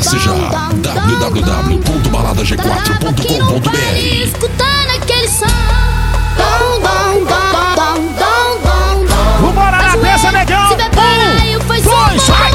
Acesse já www.baladag4.com.br. Escutando aquele som. Vambora na peça, negão! Se prepara aí, foi só. Dois, vai!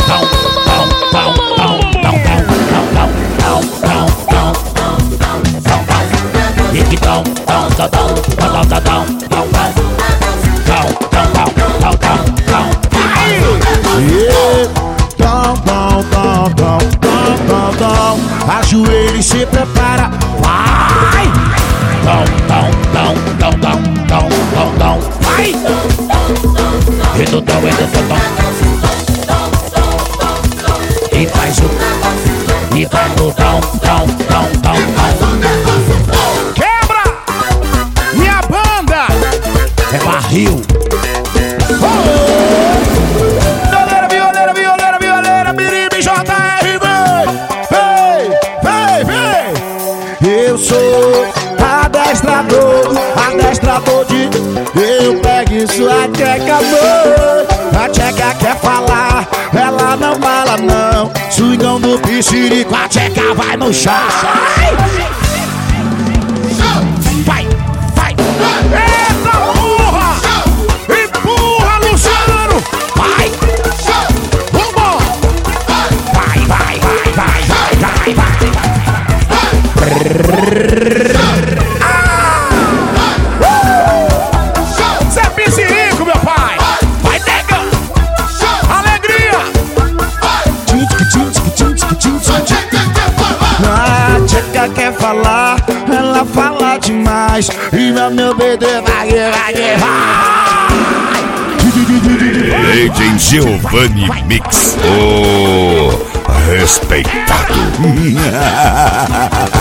Ajoelha e se prepara, vai! Vai! Redondão. E faz o... E vai no dão. Quebra! Minha banda é barril. Violeira, Biribe, JR, vem! Eu sou adestrador de... Eu pego isso, a tcheca, amor. A tcheca quer falar, ela não fala não. Swingão do pichirico, a tcheca vai no chão. Vai! Eita porra! Empurra, Luciano! Vai! Vambora! Vai! Cê é pichirico, meu pai! Vai, nega! Alegria! A tcheca quer falar, ela fala demais. E meu bebê vai. DJ Giovanni Mix, o respeitado.